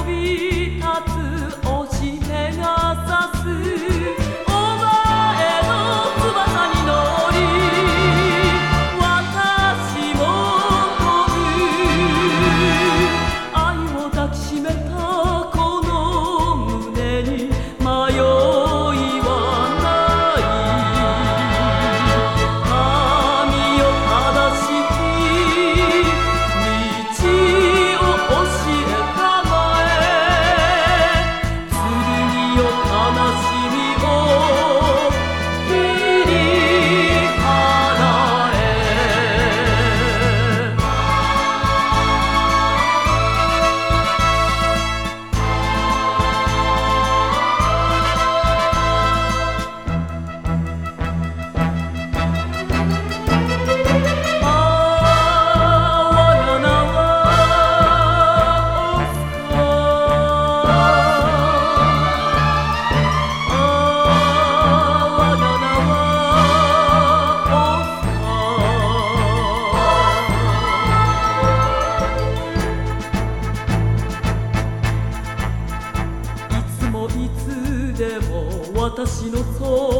び立つ星ペガサス、お前の翼に乗り私も飛ぶ。愛を抱きしめたこの胸に迷いはない。神よ正しき道を教えたまえ、剣よ悲しみを切り払え。いつもいつでも私のそ